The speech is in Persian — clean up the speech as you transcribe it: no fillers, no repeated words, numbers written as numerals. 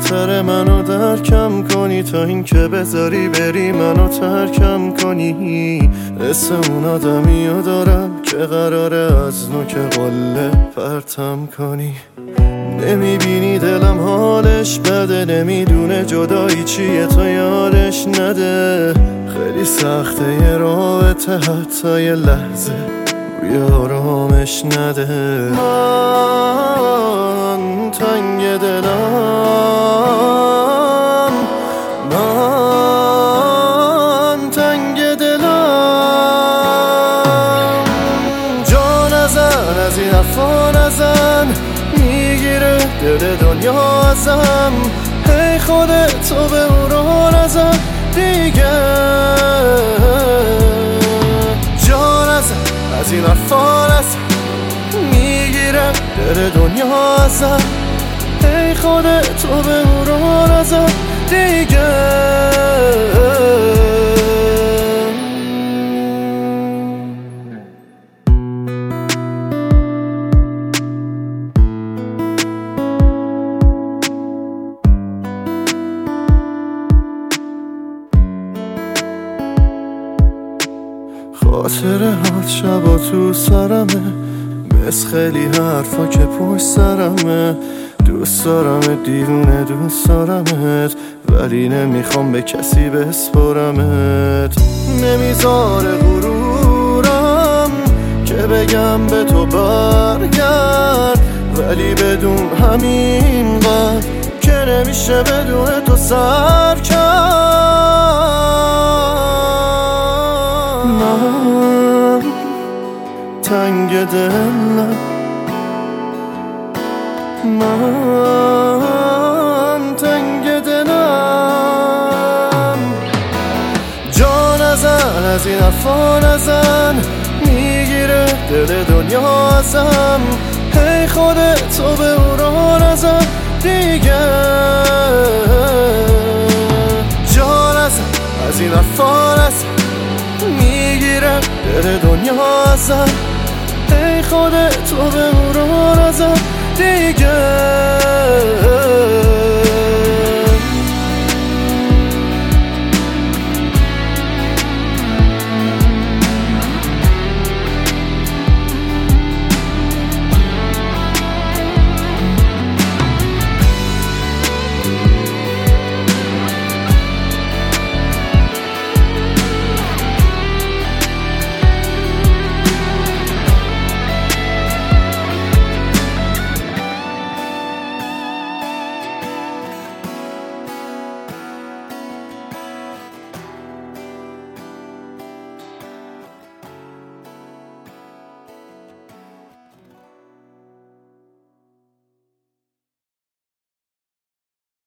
بهتره منو درکم کنی تا این که بذاری بری منو ترکم کنی. اسم اون آدمیو دارم که قراره از نوک قله پرتم کنی. نمیبینی دلم حالش بده، نمیدونه جدایی چیه تا یارش نده. خیلی سخته یه رابطه حتی یه لحظه روی آرامش نده. من تنگ دلم، من تنگ دلم. جا نزن از این حرفا نزن، میگیره دل دنیا ازم. هی خودتو به اون رو نزن دیگه. جا نزن از این حرفا نزن، میگیره دل دنیا ازم. هی خودتو به اون رو نزن دیگه. خاطرهات شبا تو سرمه، مثل خیلی حرفا که پشت سرمه. دوست دارمت دیوونه دوست دارمت، ولی نمیخوام به کسی بسپرمت. نمیذاره غرورم که بگم به تو برگرد، ولی بدون همین قد که نمیشه بدون تو سر کرد. من تنگ دلم، من تنگ دلم. جا نزن از این حرفا نزن، میگیره دل دنیا ازم. هی خودتو به اون رو نزن دیگه. جا نزن از این حرفا نزن، میگیره دل دنیا ازم. هی خودتو به اون رو نزن دیگه.